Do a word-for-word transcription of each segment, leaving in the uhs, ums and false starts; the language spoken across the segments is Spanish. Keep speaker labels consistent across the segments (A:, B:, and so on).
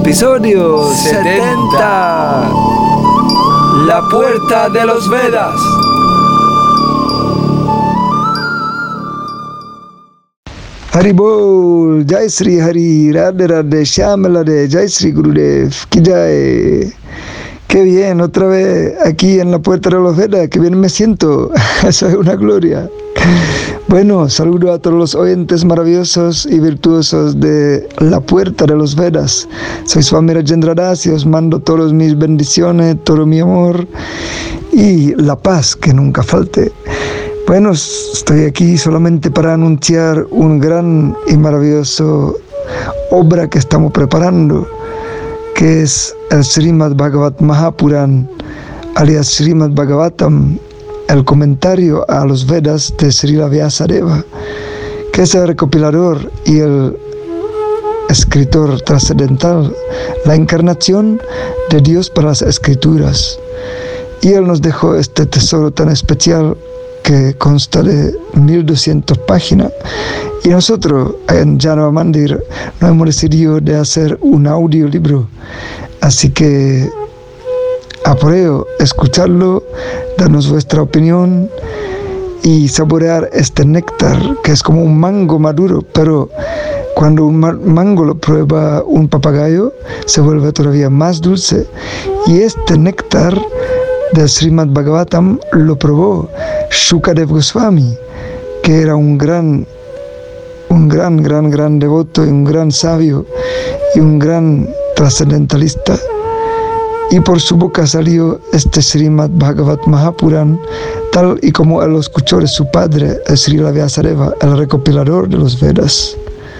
A: Episodio setenta. La puerta de los Vedas.
B: Haribol, Jai Sri Hari, Radhe Radhe, Shyamalade, Jai Sri Gurudev, Ki Jai. Qué bien, otra vez aquí en la puerta de los Vedas, qué bien me siento, eso es una gloria. Bueno, saludo a todos los oyentes maravillosos y virtuosos de la puerta de los Vedas. Soy Swami Rajendra Das y os mando todas mis bendiciones, todo mi amor y la paz que nunca falte. Bueno, estoy aquí solamente para anunciar un gran y maravilloso obra que estamos preparando, que es el Srimad Bhagavat Mahapuran, alias Srimad Bhagavatam, el comentario a los Vedas de Srila Vyasadeva, que es el recopilador y el escritor trascendental, la encarnación de Dios para las escrituras. Y él nos dejó este tesoro tan especial que consta de mil doscientas páginas. Y nosotros en Janava Mandir nos hemos decidido de hacer un audiolibro. Así que a por ello, escucharlo, darnos vuestra opinión y saborear este néctar que es como un mango maduro, pero cuando un mango lo prueba un papagayo se vuelve todavía más dulce. Y este néctar del Srimad Bhagavatam lo probó Shukadev Goswami, que era un gran, un gran, gran, gran devoto y un gran sabio y un gran trascendentalista. Y por su boca salió este Srimad Bhagavat Mahapuran, tal y como él lo escuchó de su padre, el Srila Vyasadeva, el recopilador de los Vedas.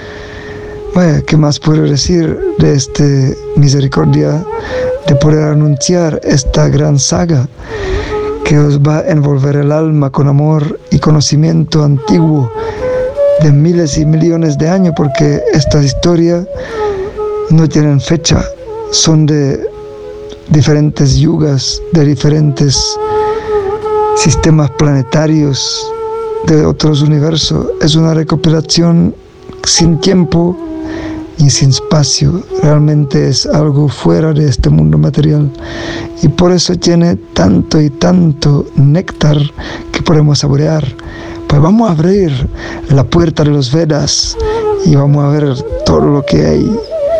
B: Vaya, ¿qué más puedo decir de esta misericordia de poder anunciar esta gran saga que os va a envolver el alma con amor y conocimiento antiguo de miles y millones de años? Porque estas historias no tienen fecha, son de diferentes yugas, de diferentes sistemas planetarios, de otros universos. Es una recopilación sin tiempo y sin espacio. Realmente es algo fuera de este mundo material. Y por eso tiene tanto y tanto néctar que podemos saborear. Pues vamos a abrir la puerta de los Vedas y vamos a ver todo lo que hay.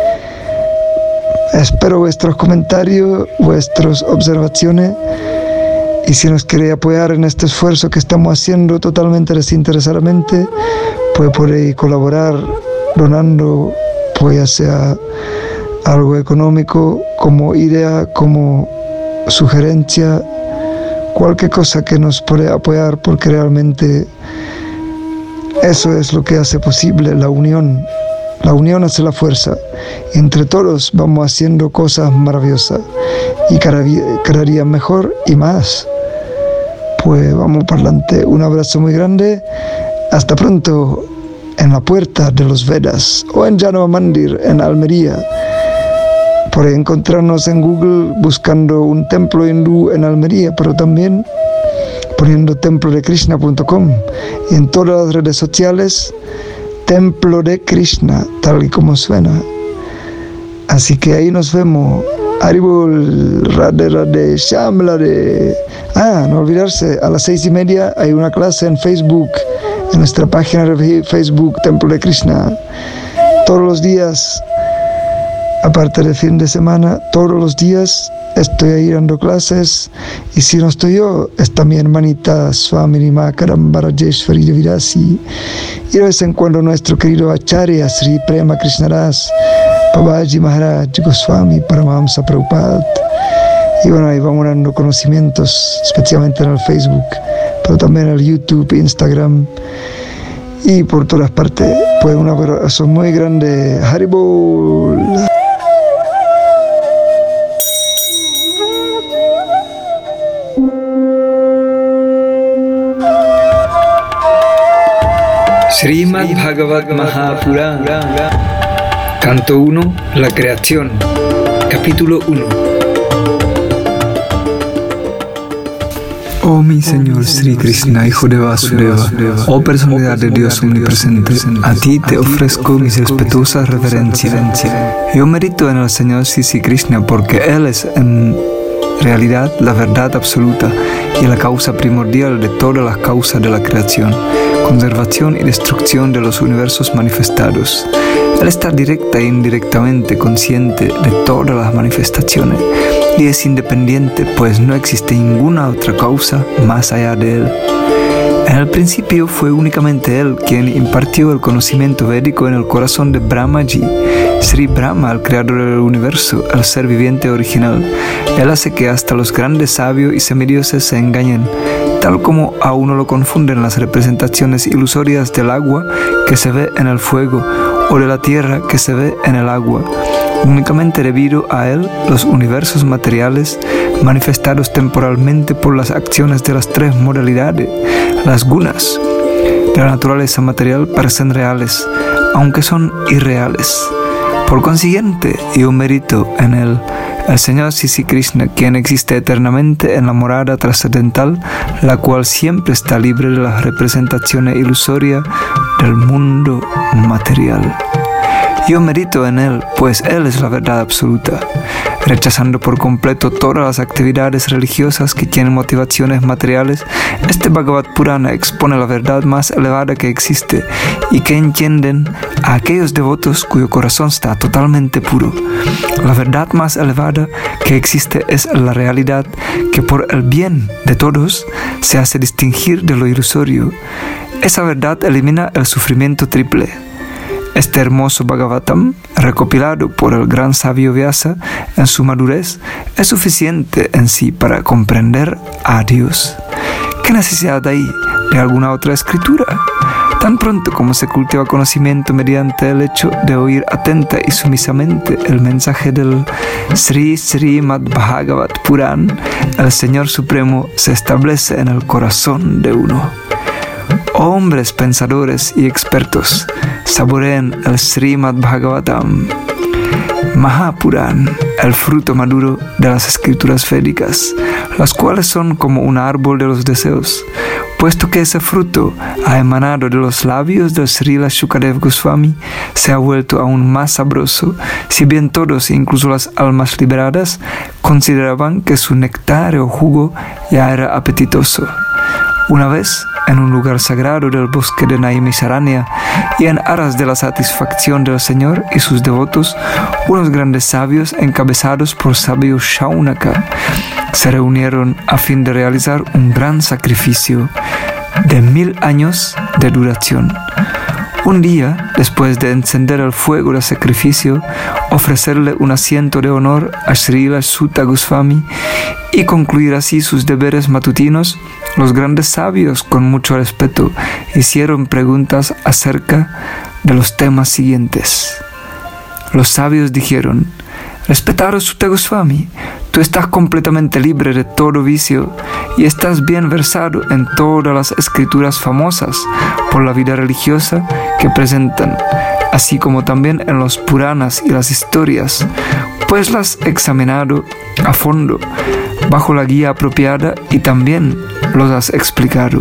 B: Espero vuestros comentarios, vuestras observaciones, y si nos queréis apoyar en este esfuerzo que estamos haciendo totalmente desinteresadamente, pues podéis colaborar donando, pues ya sea algo económico, como idea, como sugerencia, cualquier cosa que nos pueda apoyar, porque realmente eso es lo que hace posible la unión. La unión hace la fuerza. Entre todos vamos haciendo cosas maravillosas y cada, cada día mejor y más. Pues vamos para adelante. Un abrazo muy grande. Hasta pronto en la puerta de los Vedas o en Janava Mandir en Almería. Podéis encontrarnos en Google buscando un templo hindú en Almería, pero también poniendo templo de krishna punto com y en todas las redes sociales Templo de Krishna, tal y como suena. Así que ahí nos vemos. Haribol, Radhe Radhe, Shyamalade. Ah, no olvidarse, a las seis y media hay una clase en Facebook, en nuestra página de Facebook, Templo de Krishna. Todos los días, aparte del fin de semana, todos los días estoy ahí dando clases. Y si no estoy yo, está mi hermanita Swamini Makaram Barajeshwari Devidasi. Y de vez en cuando nuestro querido Acharya Sri Prema Krishnadas Babaji Maharaj Goswami Paramahamsa Prabhupada. Y bueno, ahí vamos dando conocimientos, especialmente en el Facebook, pero también en el YouTube, Instagram y por todas partes. Pues un abrazo muy grande. Haribol.
A: Srimad Bhagavat Mahapurana, Canto uno, la creación, Capítulo uno. Oh mi Señor Sri Krishna, hijo de Vasudeva, oh personalidad de Dios omnipresente, a ti te ofrezco mis respetuosas reverencias. Yo medito en el Señor Sri Krishna porque Él es en realidad la verdad absoluta y la causa primordial de todas las causas de la creación, conservación y destrucción de los universos manifestados. Él está directa e indirectamente consciente de todas las manifestaciones y es independiente, pues no existe ninguna otra causa más allá de Él. En el principio fue únicamente Él quien impartió el conocimiento védico en el corazón de Brahmaji. Sri Brahma, el creador del universo, el ser viviente original. Él hace que hasta los grandes sabios y semidioses se engañen, tal como a uno lo confunden las representaciones ilusorias del agua que se ve en el fuego o de la tierra que se ve en el agua. Únicamente debido a Él, los universos materiales, manifestados temporalmente por las acciones de las tres modalidades, las gunas, de la naturaleza material, parecen reales, aunque son irreales. Por consiguiente, yo medito en Él, el Señor Sri Krishna, quien existe eternamente en la morada trascendental, la cual siempre está libre de las representaciones ilusorias del mundo material. Yo medito en Él, pues Él es la verdad absoluta, rechazando por completo todas las actividades religiosas que tienen motivaciones materiales. Este Bhagavad Purana expone la verdad más elevada que existe y que entienden a aquellos devotos cuyo corazón está totalmente puro. La verdad más elevada que existe es la realidad que por el bien de todos se hace distinguir de lo ilusorio. Esa verdad elimina el sufrimiento triple. Este hermoso Bhagavatam, recopilado por el gran sabio Vyasa en su madurez, es suficiente en sí para comprender a Dios. ¿Qué necesidad hay de alguna otra escritura? Tan pronto como se cultiva conocimiento mediante el hecho de oír atenta y sumisamente el mensaje del Sri Srimad Bhagavat Puran, el Señor Supremo se establece en el corazón de uno. Oh hombres pensadores y expertos, saboreen el Srimad Bhagavatam, Mahapuran, el fruto maduro de las escrituras védicas, las cuales son como un árbol de los deseos, puesto que ese fruto ha emanado de los labios del Srila Shukadev Goswami, se ha vuelto aún más sabroso, si bien todos, incluso las almas liberadas, consideraban que su néctar o jugo ya era apetitoso. Una vez, en un lugar sagrado del bosque de Naimisaranya, y en aras de la satisfacción del Señor y sus devotos, unos grandes sabios encabezados por sabio Shaunaka se reunieron a fin de realizar un gran sacrificio de mil años de duración. Un día, después de encender el fuego del sacrificio, ofrecerle un asiento de honor a Srila Sutta Goswami y concluir así sus deberes matutinos, los grandes sabios, con mucho respeto, hicieron preguntas acerca de los temas siguientes. Los sabios dijeron: respetado Sutta Goswami, tú estás completamente libre de todo vicio y estás bien versado en todas las escrituras famosas por la vida religiosa que presentan, así como también en los Puranas y las historias, pues las has examinado a fondo, bajo la guía apropiada, y también los has explicado.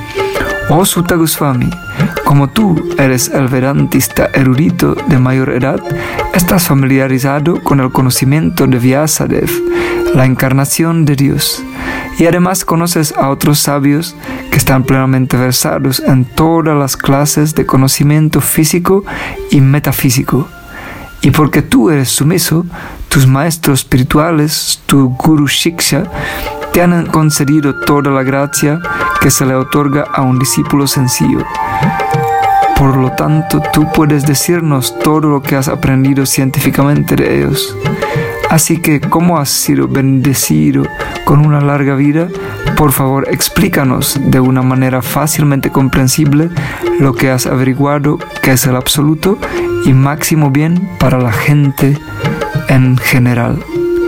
A: Oh Sutta Goswami, como tú eres el vedantista erudito de mayor edad, estás familiarizado con el conocimiento de Vyasadev, la encarnación de Dios, y además conoces a otros sabios que están plenamente versados en todas las clases de conocimiento físico y metafísico. Y porque tú eres sumiso, tus maestros espirituales, tu Guru Shiksha, te han concedido toda la gracia que se le otorga a un discípulo sencillo. Por lo tanto, tú puedes decirnos todo lo que has aprendido científicamente de ellos. Así que, como has sido bendecido con una larga vida, por favor explícanos de una manera fácilmente comprensible lo que has averiguado que es el absoluto y máximo bien para la gente en general.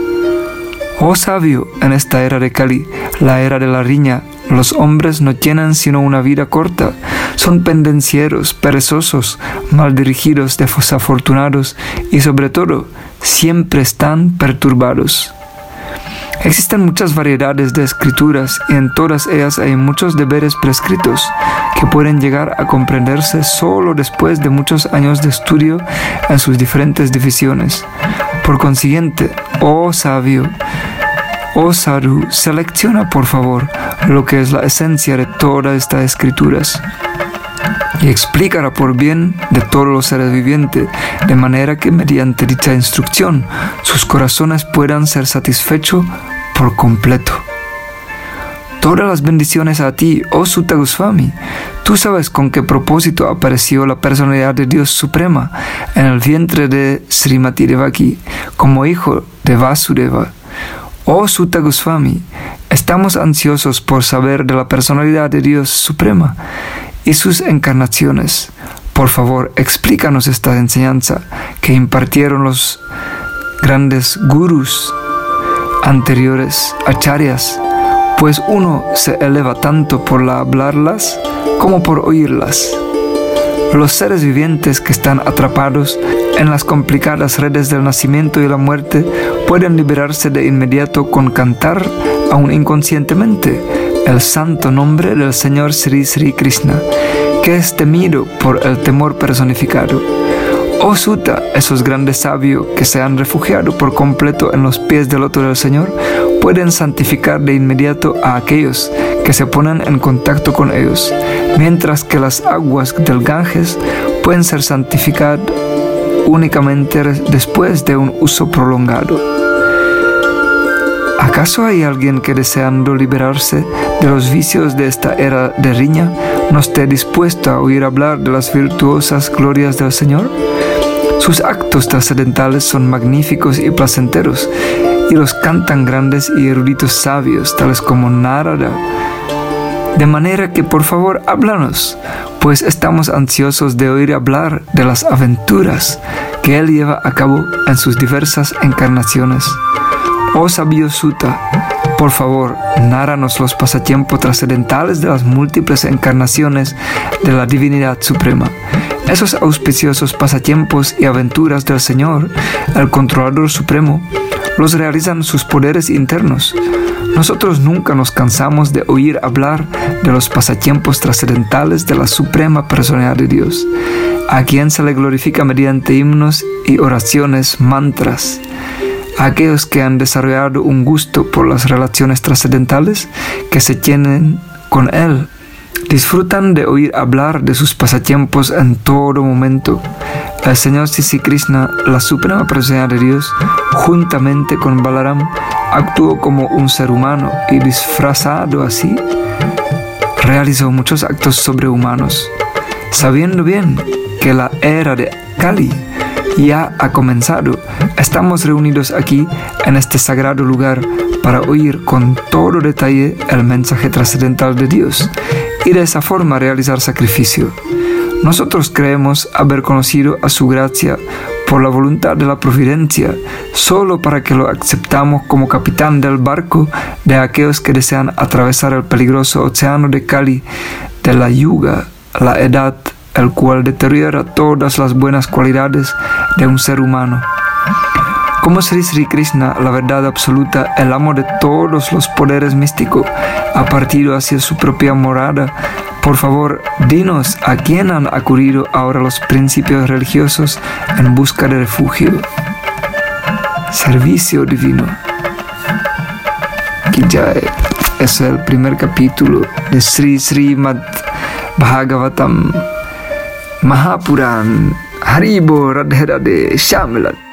A: Oh sabio, en esta era de Kali, la era de la riña, los hombres no tienen sino una vida corta, son pendencieros, perezosos, mal dirigidos, desafortunados y sobre todo siempre están perturbados. Existen muchas variedades de escrituras y en todas ellas hay muchos deberes prescritos que pueden llegar a comprenderse solo después de muchos años de estudio en sus diferentes divisiones. Por consiguiente, oh sabio, oh sadhu, selecciona por favor lo que es la esencia de todas estas escrituras y explícala por bien de todos los seres vivientes, de manera que mediante dicha instrucción sus corazones puedan ser satisfechos por completo. Todas las bendiciones a ti, oh Sutta Goswami. Tú sabes con qué propósito apareció la personalidad de Dios Suprema en el vientre de Srimati Devaki como hijo de Vasudeva. Oh Sutta Goswami, estamos ansiosos por saber de la personalidad de Dios Suprema y sus encarnaciones. Por favor, explícanos esta enseñanza que impartieron los grandes gurús anteriores, acharyas, pues uno se eleva tanto por la hablarlas como por oírlas. Los seres vivientes que están atrapados en las complicadas redes del nacimiento y la muerte pueden liberarse de inmediato con cantar, aún inconscientemente, el santo nombre del Señor Sri Sri Krishna, que es temido por el temor personificado. Oh Sutta, esos grandes sabios que se han refugiado por completo en los pies del loto del Señor pueden santificar de inmediato a aquellos que se ponen en contacto con ellos, mientras que las aguas del Ganges pueden ser santificadas únicamente después de un uso prolongado. ¿Acaso hay alguien que, deseando liberarse de los vicios de esta era de riña, no esté dispuesto a oír hablar de las virtuosas glorias del Señor? Sus actos trascendentales son magníficos y placenteros, y los cantan grandes y eruditos sabios, tales como Narada. De manera que, por favor, háblanos, pues estamos ansiosos de oír hablar de las aventuras que Él lleva a cabo en sus diversas encarnaciones. Oh sabio Sutta, por favor, náranos los pasatiempos trascendentales de las múltiples encarnaciones de la Divinidad Suprema. Esos auspiciosos pasatiempos y aventuras del Señor, el Controlador Supremo, los realizan sus poderes internos. Nosotros nunca nos cansamos de oír hablar de los pasatiempos trascendentales de la Suprema Personalidad de Dios, a quien se le glorifica mediante himnos y oraciones, mantras. Aquellos que han desarrollado un gusto por las relaciones trascendentales que se tienen con Él, disfrutan de oír hablar de sus pasatiempos en todo momento. El Señor Sri Krishna, la Suprema Personalidad de Dios, juntamente con Balaram, actuó como un ser humano y disfrazado así, realizó muchos actos sobrehumanos. Sabiendo bien que la era de Kali ya ha comenzado, estamos reunidos aquí en este sagrado lugar para oír con todo detalle el mensaje trascendental de Dios y de esa forma realizar sacrificio. Nosotros creemos haber conocido a su gracia por la voluntad de la providencia, solo para que lo aceptamos como capitán del barco de aquellos que desean atravesar el peligroso océano de Kali, de la yuga, la edad, el cual deteriora todas las buenas cualidades de un ser humano. Como Sri Sri Krishna, la verdad absoluta, el amo de todos los poderes místicos, ha partido hacia su propia morada, por favor, dinos a quién han acudido ahora los principios religiosos en busca de refugio. Servicio divino. Ki Jai. Es el primer capítulo de Sri Srimad Bhagavatam Mahapuran. Haribo Radhe Radhe Shyamelat.